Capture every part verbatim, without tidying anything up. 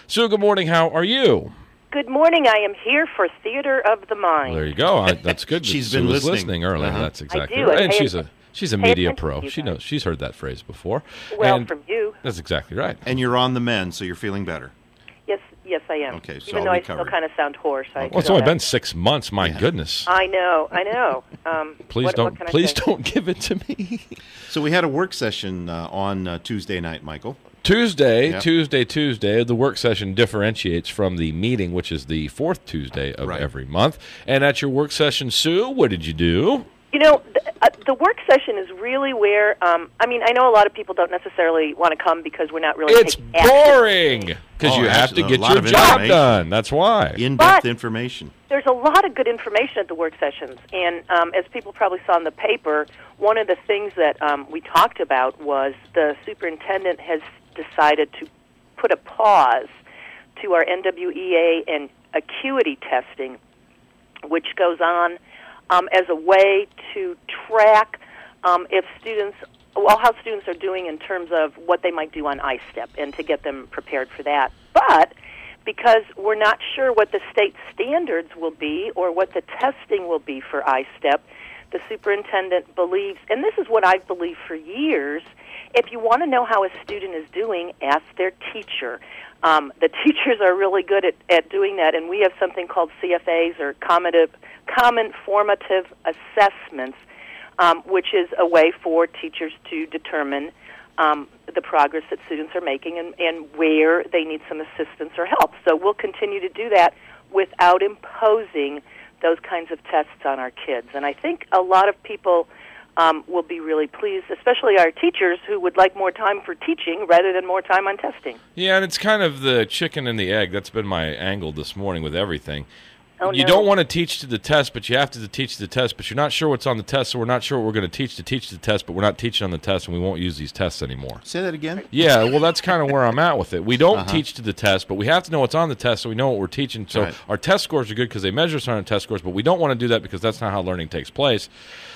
Sue, good morning. How are you? Good morning. I am here for Theater of the Mind. There you go. I, that's good. She's Sue been was listening. listening earlier. Uh-huh. That's exactly I do. right. And Pay she's a atten- she's a pay media attention pro. to you She guys. knows. She's heard that phrase before. Well, And from you. That's exactly right. And you're on the mend, so you're feeling better. Yes, yes, I am. Okay, so Even all though I recovered. still kind of sound hoarse. I Well, it's feel only that. been six months. My Yeah. goodness. I know, I know. Um, Please what, don't. What can I please say? don't give it to me. So we had a work session uh, on uh, Tuesday night, Michael. Tuesday, Yep. Tuesday, Tuesday. The work session differentiates from the meeting, which is the fourth Tuesday of Right. every month. And at your work session, Sue, what did you do? You know, the, uh, the work session is really where, um, I mean, I know a lot of people don't necessarily want to come because we're not really It's taking action. boring because Oh, you have to actually, a get lot your of job information. done. That's why. In-depth But- information. There's a lot of good information at the work sessions, and um, as people probably saw in the paper, one of the things that um, we talked about was the superintendent has decided to put a pause to our N W E A and acuity testing, which goes on um, as a way to track um, if students, well, how students are doing in terms of what they might do on I STEP and to get them prepared for that. But because we're not sure what the state standards will be or what the testing will be for I STEP, the superintendent believes, and this is what I've believed for years, if you want to know how a student is doing, ask their teacher. Um, the teachers are really good at, at doing that, and we have something called C F As, or Common, common Formative Assessments, um, which is a way for teachers to determine um, the progress that students are making and, and where they need some assistance or help. So we'll continue to do that without imposing those kinds of tests on our kids. And I think a lot of people um, will be really pleased, especially our teachers who would like more time for teaching rather than more time on testing. Yeah, and it's kind of the chicken and the egg. That's been my angle this morning with everything. Oh, you no. don't want to teach to the test, but you have to teach the test, but you're not sure what's on the test, so we're not sure what we're going to teach to teach the test, but we're not teaching on the test, and we won't use these tests anymore. Say that again? Yeah, well, that's kind of where I'm at with it. We don't Uh-huh. teach to the test, but we have to know what's on the test so we know what we're teaching. So Right. our test scores are good because they measure us on our test scores, but we don't want to do that because that's not how learning takes place.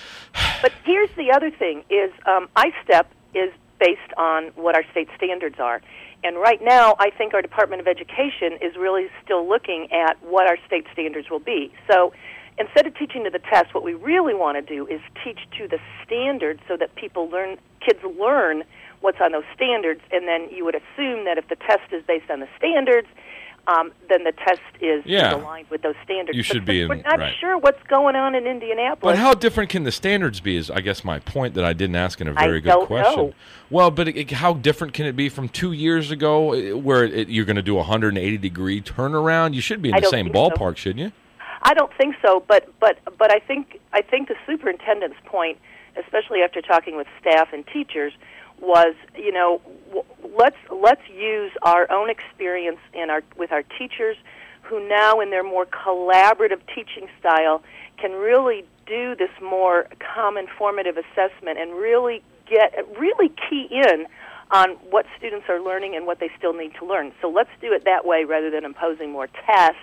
But here's the other thing, is um, I STEP is based on what our state standards are. And right now, I think our Department of Education is really still looking at what our state standards will be. So instead of teaching to the test, what we really want to do is teach to the standards so that people learn, kids learn what's on those standards, and then you would assume that if the test is based on the standards, um, then the test is, Yeah. is aligned with those standards. You But should since be in- we're not right. sure what's going on in Indianapolis. But how different can the standards be is, I guess, my point that I didn't ask in a I very good don't question. know. Well, but it, it- how different can it be from two years ago eh, where it, you're going to do a one hundred eighty degree turnaround? You should be in I the don't same think so. ballpark, shouldn't you? I don't think so, but but but I think I think the superintendent's point, especially after talking with staff and teachers, was, you know, w- let's let's use our own experience in our with our teachers, who now in their more collaborative teaching style can really do this more common formative assessment and really get really key in on what students are learning and what they still need to learn. So let's do it that way rather than imposing more tests,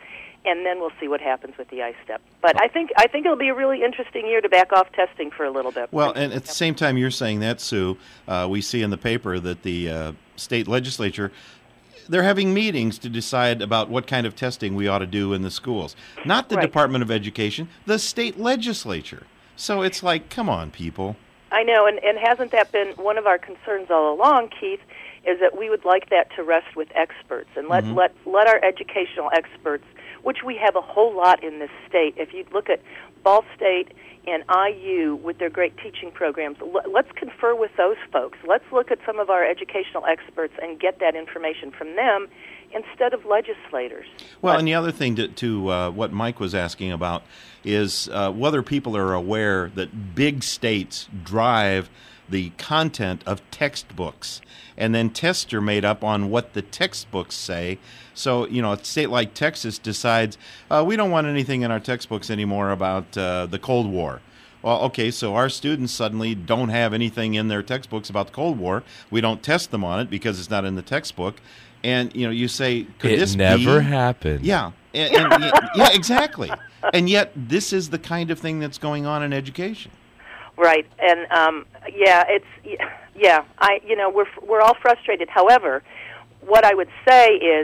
and then we'll see what happens with the I STEP. But I think I think it'll be a really interesting year to back off testing for a little bit. Well, and at the same time you're saying that, Sue, uh, we see in the paper that the uh, state legislature, they're having meetings to decide about what kind of testing we ought to do in the schools. Not the Right. Department of Education, the state legislature. So it's like, come on, people. I know, and, and hasn't that been one of our concerns all along, Keith, is that we would like that to rest with experts and let, Mhm. let, let our educational experts, which we have a whole lot in this state. If you look at Ball State and I U with their great teaching programs, l- let's confer with those folks. Let's look at some of our educational experts and get that information from them instead of legislators. Well, But- and the other thing to, to uh, what Mike was asking about is uh, whether people are aware that big states drive the content of textbooks, and then tests are made up on what the textbooks say. So, you know, a state like Texas decides, uh, we don't want anything in our textbooks anymore about uh, the Cold War. Well, okay, so our students suddenly don't have anything in their textbooks about the Cold War. We don't test them on it because it's not in the textbook. And, you know, you say, could it this never be? happened. Yeah, and, and, yeah, exactly. And yet, this is the kind of thing that's going on in education. Right, and um, yeah, it's yeah. I you know we're we're all frustrated. However, what I would say is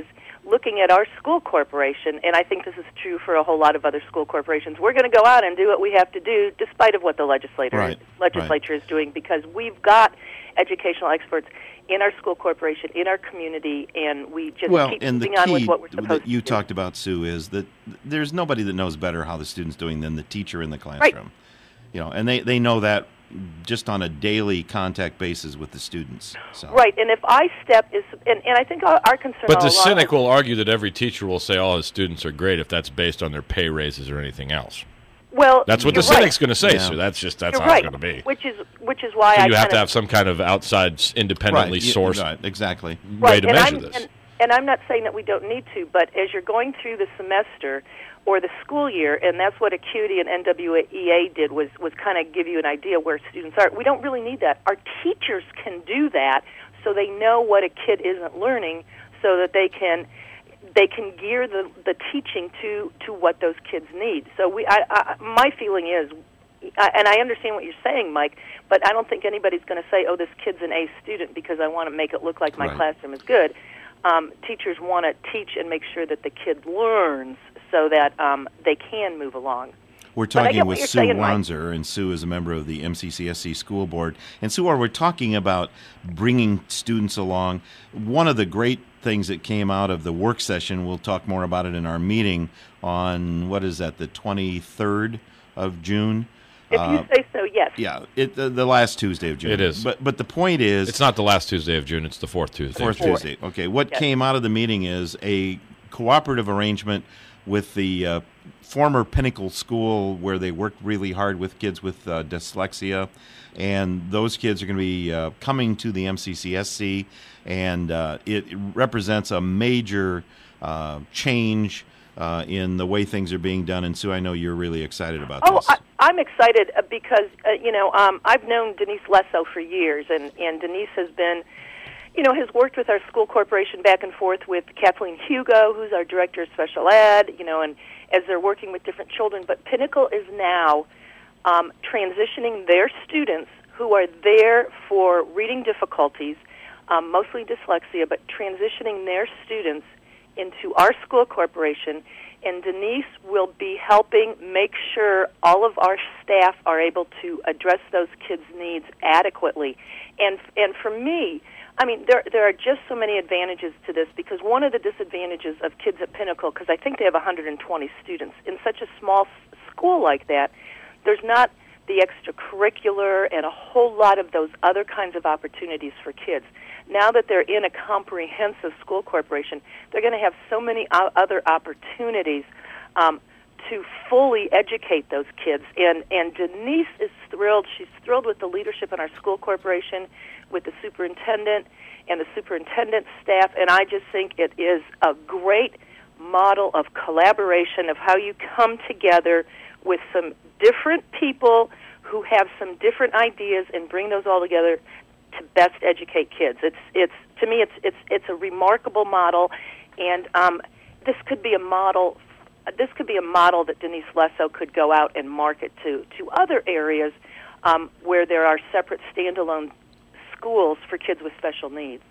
looking at our school corporation, and I think this is true for a whole lot of other school corporations, we're going to go out and do what we have to do despite of what the legislator, right. legislature right. is doing, because we've got educational experts in our school corporation, in our community, and we just well, keep and moving the on key with what we're supposed that you to do. talked about, Sue, is that there's nobody that knows better how the student's doing than the teacher in the classroom. Right. You know, and they, they know that just on a daily contact basis with the students. So. Right, and if I step is, and, and I think our, our concern But all the along cynic is- will argue that every teacher will say all his students are great if that's based on their pay raises or anything else. well, That's what the you're right. cynic's going to say, Yeah. so that's just that's You're how right, it's going to be. which is which is why So I you have kind to of, have some kind of outside, s- independently Right, you- sourced right, exactly. way right, to and measure I'm, this. And, and I'm not saying that we don't need to, but as you're going through the semester or the school year, and that's what Acuity and N W E A did, was, was kind of give you an idea where students are. We don't really need that. Our teachers can do that so they know what a kid isn't learning, so that they can they can gear the, the teaching to, to what those kids need. So we, I, I, my feeling is, I, and I understand what you're saying, Mike, but I don't think anybody's going to say, oh, this kid's an A student because I want to make it look like my Right. classroom is good. Um, teachers want to teach and make sure that the kid learns so that um, they can move along. We're But I talking get with what you're Sue saying, Mike. Wanzer, and Sue is a member of the M C C S C School Board. And Sue, we're talking about bringing students along. One of the great things that came out of the work session, we'll talk more about it in our meeting on, what is that, the twenty-third of June? If Uh, you say so, yes. Yeah, it, the, the last Tuesday of June. It is. But, but the point is... It's not the last Tuesday of June, it's the fourth Tuesday. Fourth of June. Tuesday. Okay. What Yes. came out of the meeting is a cooperative arrangement with the uh, former Pinnacle School, where they worked really hard with kids with uh, dyslexia, and those kids are going to be uh, coming to the M C C S C, and uh, it represents a major uh, change uh, in the way things are being done. And Sue, I know you're really excited about Oh, this. I, I'm excited uh, because, uh, you know, um, I've known Denise Lesso for years, and, and Denise has been, you know, has worked with our school corporation back and forth with Kathleen Hugo, who's our director of special ed, you know, and as they're working with different children. But Pinnacle is now um, transitioning their students who are there for reading difficulties, um, mostly dyslexia, but transitioning their students into our school corporation, and Denise will be helping make sure all of our staff are able to address those kids' needs adequately. And and for me, I mean, there there are just so many advantages to this, because one of the disadvantages of kids at Pinnacle, because I think they have one hundred twenty students, in such a small s- school like that, there's not the extracurricular and a whole lot of those other kinds of opportunities for kids. Now that they're in a comprehensive school corporation, they're going to have so many o- other opportunities um, to fully educate those kids. And, and Denise is thrilled. She's thrilled with the leadership in our school corporation, with the superintendent and the superintendent's staff, and I just think it is a great model of collaboration, of how you come together with some different people who have some different ideas and bring those all together to best educate kids. It's it's to me it's it's it's a remarkable model, and um, this could be a model. This could be a model that Denise Lesso could go out and market to to other areas um, where there are separate standalone schools for kids with special needs.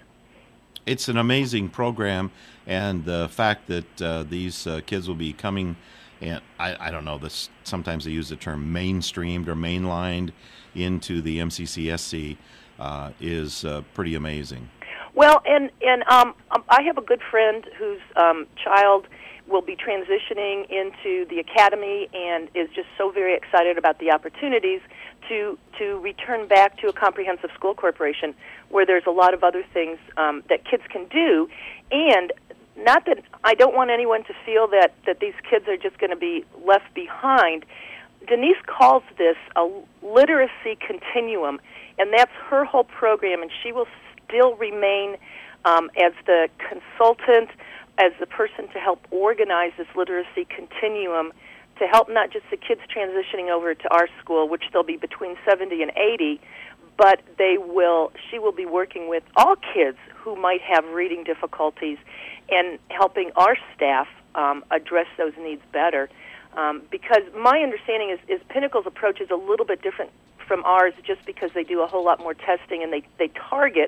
It's an amazing program, and the fact that uh, these uh, kids will be coming, and I, I don't know, this sometimes they use the term mainstreamed or mainlined into the M C C S C uh, is uh, pretty amazing. Well, and and um, um, I have a good friend whose um, child will be transitioning into the academy and is just so very excited about the opportunities to to return back to a comprehensive school corporation where there's a lot of other things um, that kids can do. And not that I don't want anyone to feel that, that these kids are just going to be left behind. Denise calls this a literacy continuum, and that's her whole program, and she will still remain um, as the consultant, as the person to help organize this literacy continuum to help not just the kids transitioning over to our school, which they'll be between seventy and eighty, but they will. She will be working with all kids who might have reading difficulties and helping our staff um, address those needs better. Um, because my understanding is, is Pinnacle's approach is a little bit different from ours, just because they do a whole lot more testing and they, they target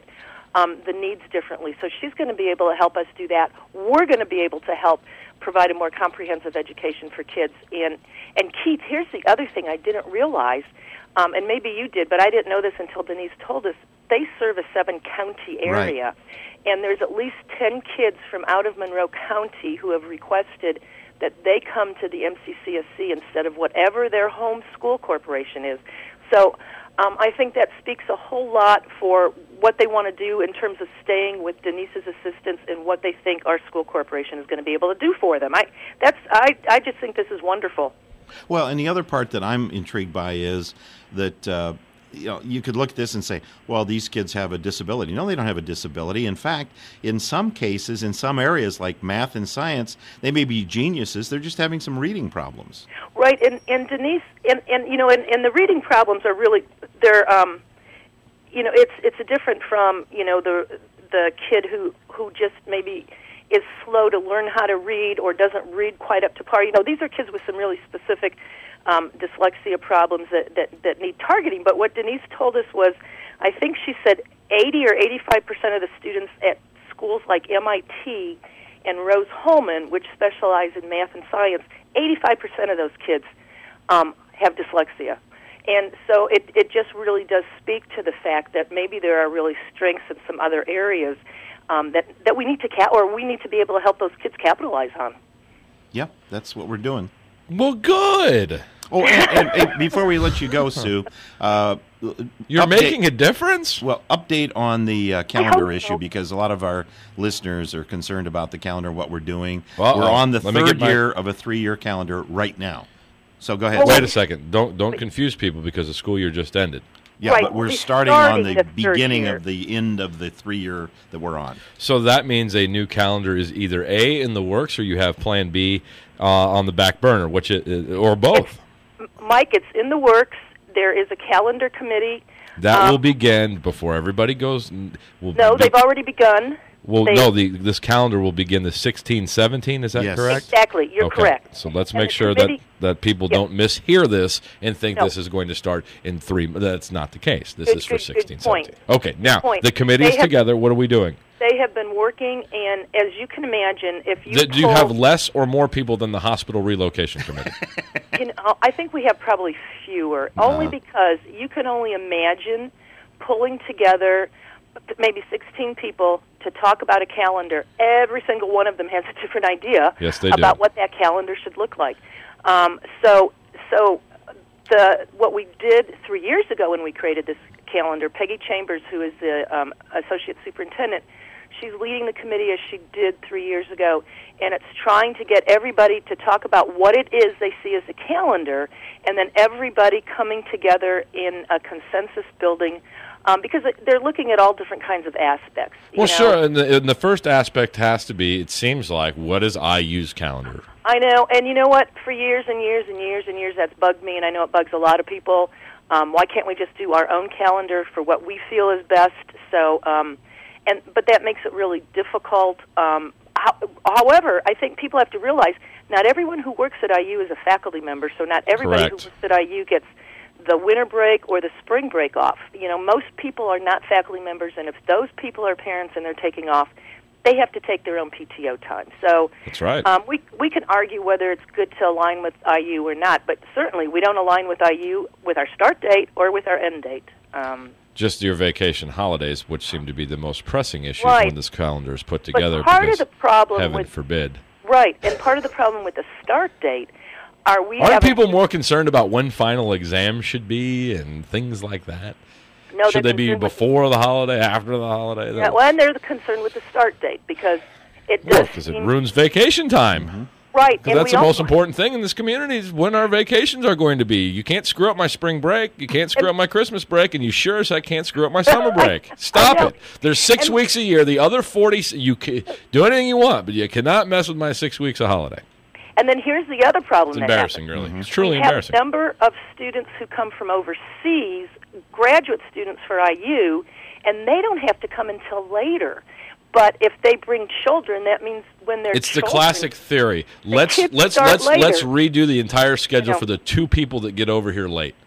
um, the needs differently. So she's going to be able to help us do that. We're going to be able to help provide a more comprehensive education for kids. And, and Keith, here's the other thing I didn't realize, um, and maybe you did, but I didn't know this until Denise told us. They serve a seven-county area, right. And there's at least ten kids from out of Monroe County who have requested that they come to the M C C S C instead of whatever their home school corporation is. So um, I think that speaks a whole lot for what they want to do in terms of staying with Denise's assistance and what they think our school corporation is going to be able to do for them. I that's I, I just think this is wonderful. Well, and the other part that I'm intrigued by is that uh, you know, you could look at this and say, well, these kids have a disability. No, they don't have a disability. In fact, in some cases, in some areas like math and science, they may be geniuses. They're just having some reading problems. Right, and, and Denise, and, and you know, and, and the reading problems are really, they're, um, you know, it's it's different from, you know, the the kid who, who just maybe is slow to learn how to read or doesn't read quite up to par. You know, these are kids with some really specific Um, dyslexia problems that, that, that need targeting. But what Denise told us was, I think she said eighty or eighty-five percent of the students at schools like M I T and Rose-Hulman, which specialize in math and science, eighty-five percent of those kids um, have dyslexia. And so it, it just really does speak to the fact that maybe there are really strengths in some other areas um, that, that we need to ca- or we need to be able to help those kids capitalize on. Yeah, that's what we're doing. Well, good. Oh, and, and, and before we let you go, Sue, uh, you're update, making a difference. Well, update on the uh, calendar so. issue, because a lot of our listeners are concerned about the calendar, what we're doing. Uh-oh. We're on the Let me third get my- year of a three-year calendar right now. So go ahead. Well, Wait a second. Don't don't confuse people because the school year just ended. Yeah, Right, but we're we're starting, starting on the, the third beginning year. of the end of the three-year that we're on. So that means a new calendar is either A, in the works, or you have Plan B uh, on the back burner, which it, or both. It's, Mike, it's in the works. There is a calendar committee. That um, will begin before everybody goes. Will No, be, they've already begun. Well, they- no, the this calendar will begin the sixteen seventeen. Is that Yes. correct? Exactly, you're Okay. correct. So let's And make the sure committee- that, that people Yep. don't mishear this and think No. this is going to start in three. That's not the case. This Good- is for good- good sixteen point. seventeen. Okay, now Point. the committee They is have- together. What are we doing? They have been working, and as you can imagine, if you Th- Do you pull- have less or more people than the hospital relocation committee? you know, I think we have probably fewer, only because you can only imagine pulling together maybe sixteen people to talk about a calendar. Every single one of them has a different idea Yes, they do. about what that calendar should look like. Um, so, so the what we did three years ago when we created this calendar, Peggy Chambers, who is the um, associate superintendent, she's leading the committee as she did three years ago, and it's trying to get everybody to talk about what it is they see as a calendar, and then everybody coming together in a consensus building, um, because they're looking at all different kinds of aspects. you Well, know? sure. And the, and the first aspect has to be, it seems like, what is I U's calendar? I know, and you know what? For years and years and years and years, that's bugged me, and I know it bugs a lot of people. Um, why can't we just do our own calendar for what we feel is best? So, um, and but that makes it really difficult. Um, how, however, I think people have to realize not everyone who works at I U is a faculty member, so not everybody Correct. who works at I U gets the winter break or the spring break off. You know, most people are not faculty members, and if those people are parents and they're taking off, they have to take their own P T O time. So That's right. um, we we can argue whether it's good to align with I U or not, but certainly we don't align with I U with our start date or with our end date. Um, Just your vacation holidays, which seem to be the most pressing issues Right. when this calendar is put but together. part because of the problem heaven with forbid. right, and part of the problem with the start date are we Aren't have people more concerned about when final exams should be and things like that? no, Should they're they be concerned with- before the holiday, after the holiday? Yeah, well, and they're concerned with the start date because it does because it seem- ruins vacation time. Mm-hmm. right. Because and that's we the most also- important thing in this community is when our vacations are going to be. You can't screw up my spring break. You can't screw up my Christmas break, and you sure as heck can't screw up my summer break. Stop know. it. There's six And- weeks a year. The other forty, you can do anything you want, but you cannot mess with my six weeks of holiday. And then here's the other problem. It's that embarrassing, happens. really. It's truly we have embarrassing. a number of students who come from overseas, graduate students for I U, and they don't have to come until later. But if they bring children, that means when they're It's the children, classic theory. Let's kids let's start let's later. let's redo the entire schedule know. for the two people that get over here late.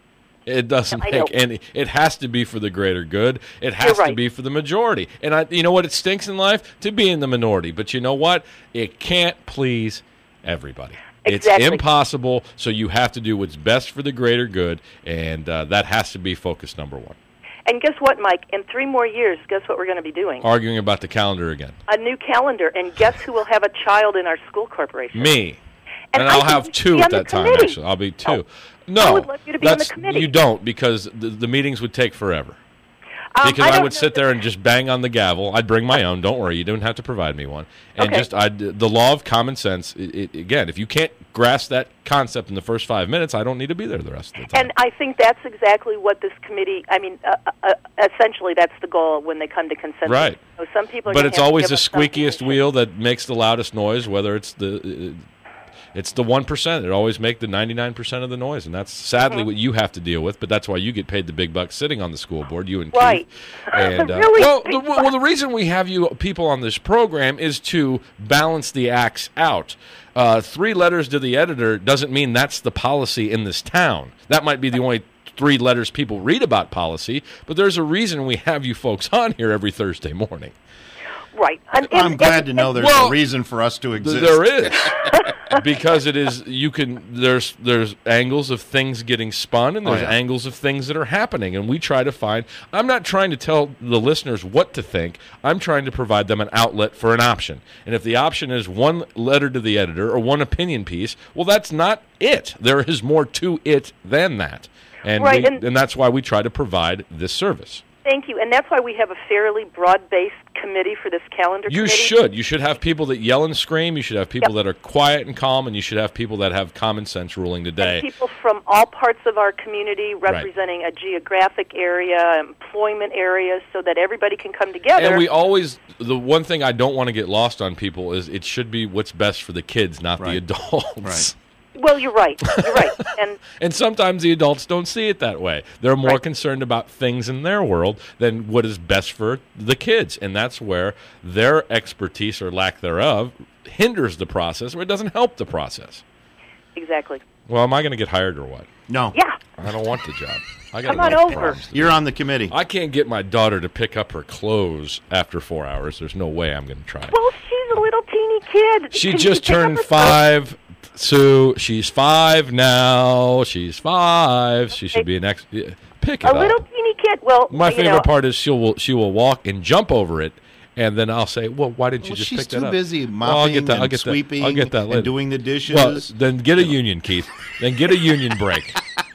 It doesn't I make know. any. It has to be for the greater good. It has You're to right. be for the majority. And I, you know what? It stinks in life to be in the minority. But you know what? It can't please everybody. Exactly. It's impossible. So you have to do what's best for the greater good, and uh, that has to be focus number one. And guess what, Mike? In three more years, guess what we're going to be doing? Arguing about the calendar again. A new calendar. And guess who will have a child in our school corporation? Me. And And, I I'll think have you should two be at on the that time, committee. actually. I'll be two. Oh, no. I would love you to be on the that's- committee. You don't, because the, the meetings would take forever. Um, Because I, don't would know sit that- there and just bang on the gavel. I'd bring my own. Don't worry, you don't have to provide me one. And Okay. just I'd, the law of common sense. It, it, again, if you can't grasp that concept in the first five minutes, I don't need to be there the rest of the time. And I think that's exactly what this committee, I mean, uh, uh, essentially that's the goal when they come to consensus. Right. So some people are but gonna it's have to always give the us some squeakiest position. wheel that makes the loudest noise. Whether it's the uh, it's the one percent. It always make the ninety nine percent of the noise, and that's sadly Mm-hmm. what you have to deal with. But that's why you get paid the big bucks sitting on the school board. You and Right. Keith. And uh, Really well, big the, well, the reason we have you people on this program is to balance the acts out. Uh, three letters to the editor doesn't mean that's the policy in this town. That might be the only three letters people read about policy, but there's a reason we have you folks on here every Thursday morning. Right. And, I'm and- glad and- to know there's Well, a reason for us to Th- exist. There is, because it is. You can. There's there's angles of things getting spun, and Oh, there's yeah. angles of things that are happening, and we try to find. I'm not trying to tell the listeners what to think. I'm trying to provide them an outlet for an option, and if the option is one letter to the editor or one opinion piece, well, that's not it. There is more to it than that, and Right, we, and- and that's why we try to provide this service. Thank you. And that's why we have a fairly broad-based committee for this calendar You committee. should. You should have people that yell and scream. You should have people Yep. that are quiet and calm, and you should have people that have common sense ruling the day. And people from all parts of our community representing a geographic area, employment areas, so that everybody can come together. And we always, the one thing I don't want to get lost on people is it should be what's best for the kids, not the Right. adults. Right. Well, you're right. You're right. And And sometimes the adults don't see it that way. They're more Right. concerned about things in their world than what is best for the kids. And that's where their expertise or lack thereof hinders the process, or it doesn't help the process. exactly. Well, am I going to get hired or what? No. Yeah. I don't want the job. I got Come on enough over. problems. You're on the committee. I can't get my daughter to pick up her clothes after four hours. There's no way I'm going to try it. Well, she's a little teeny kid. She Can just pick up turned her- five, Sue. She's five now. She's five. She should be an ex. yeah, Pick it A up. little teeny kid. Well, My you favorite know, part is she will she will walk and jump over it, and then I'll say, "Well, why didn't you Well, just she's pick too that up?" busy Well, I'll mopping get that. I'll and get sweeping that. I'll get that later. and doing the dishes. Well, then get a union, Keith. Then get a union break.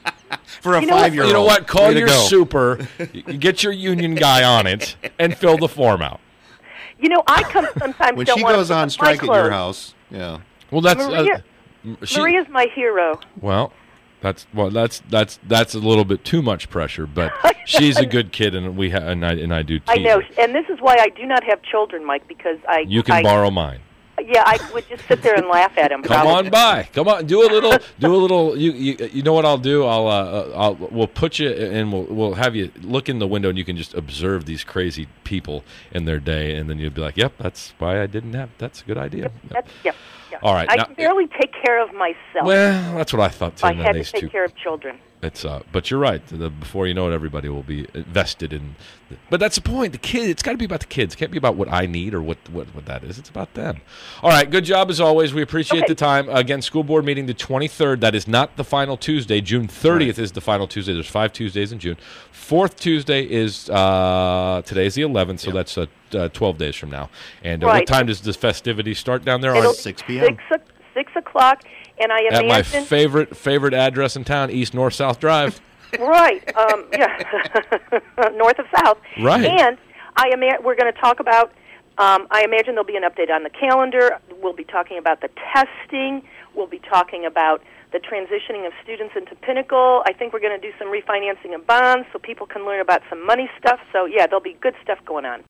for a You know what- five-year-old. You know what? Call Way to your go. super, you get your union guy on it, and fill the form out. You know, I come sometimes. When don't she wanna goes pick on up my strike at your clothes. house, yeah. Well, that's Maria- uh, she, Maria's my hero. Well, that's well, that's that's that's a little bit too much pressure, but she's a good kid, and we ha- and I and I do. Tease I know, her. and this is why I do not have children, Mike, because I You can I, borrow mine. Yeah, I would just sit there and laugh at him. Come probably. on by. Come on. Do a little. Do a little. You. You, you know what I'll do? I'll. Uh, uh, I'll. We'll put you and we'll. We'll have you look in the window and you can just observe these crazy people in their day, and then you'll be like, "Yep, that's why I didn't have. That's a good idea." Yep. That's, yeah, yeah. All right, I now- can barely take care of myself. Well, that's what I thought too. I and then had to these take two. care of children. It's uh, but you're right. The, before you know it, everybody will be invested in. But that's the point. The kid. It's got to be about the kids. It can't be about what I need or what, what what that is. It's about them. All right. Good job as always. We appreciate Okay. the time. Again, school board meeting the twenty-third. That is not the final Tuesday. June thirtieth is the final Tuesday. There's five Tuesdays in June. Fourth Tuesday is uh, today's the eleventh, so that's uh, uh, twelve days from now. And uh, what Right. time does the festivities start down there? It'll On, be six p.m. Six, o- six o'clock, and I at my imagine favorite favorite address in town, East North South Drive. right, um, yeah, north of south. Right. And I ima- we're going to talk about. Um, I imagine there'll be an update on the calendar. We'll be talking about the testing. We'll be talking about the transitioning of students into Pinnacle. I think we're going to do some refinancing of bonds so people can learn about some money stuff. So yeah, there'll be good stuff going on.